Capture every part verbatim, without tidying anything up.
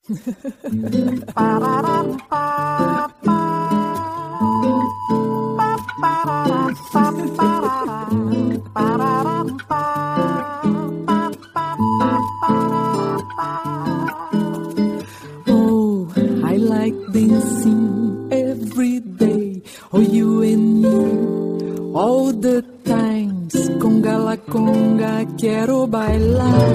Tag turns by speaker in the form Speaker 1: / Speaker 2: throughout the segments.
Speaker 1: Oh, I like dancing every day. Oh, you and me, all the times. Conga la conga, quero bailar.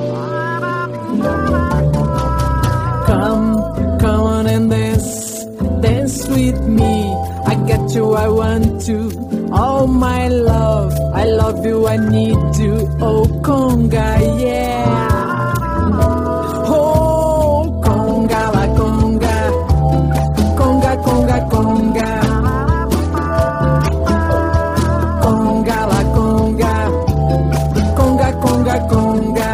Speaker 1: Come, come on and dance, dance with me. I got you, I want to. Oh, my love, I love you, I need to. Oh, conga, yeah. Oh, conga la conga, conga, conga, conga. Conga la conga, conga, conga, conga.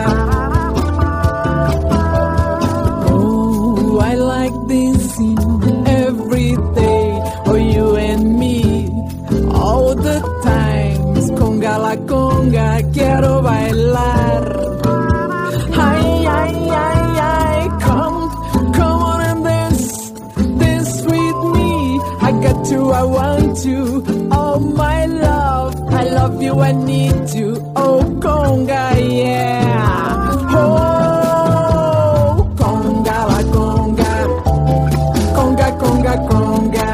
Speaker 1: Oh, I like dancing every day. Oh, you and me, all the times. Conga la conga, quiero bailar. Ay, ay, ay, ay, come, come on and dance, dance with me. I got you, I want you, oh my love, I love you, I need you, oh conga, yeah. Oh, conga la conga, conga, conga, conga.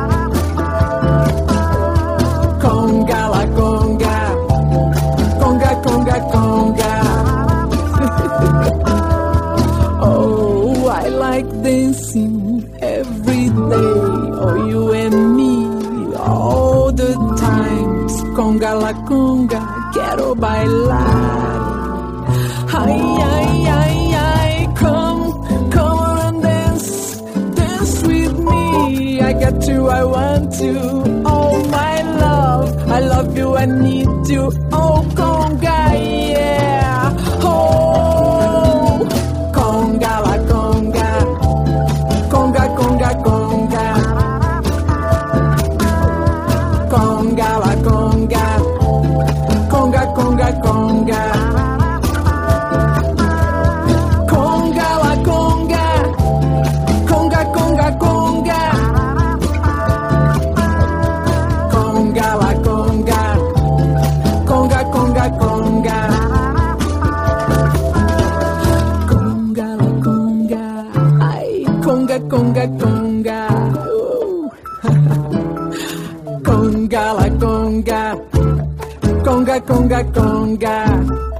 Speaker 1: Conga la conga, conga, conga, conga. Oh, I like dancing every day. Oh, you and me, all the times. Conga la conga, quero bailar. Ay, ay, ay, ay, come, come on and dance, dance with me. I got you, I want you, oh my love, I love you, I need you, oh conga, yeah. Oh, conga la conga, conga, conga, conga. Conga la conga, conga, conga, conga. Conga la conga, conga, conga, conga. Conga la conga, conga, conga, conga. Conga la conga, ay, conga, conga, conga. Uh. Conga la conga, conga, conga, conga.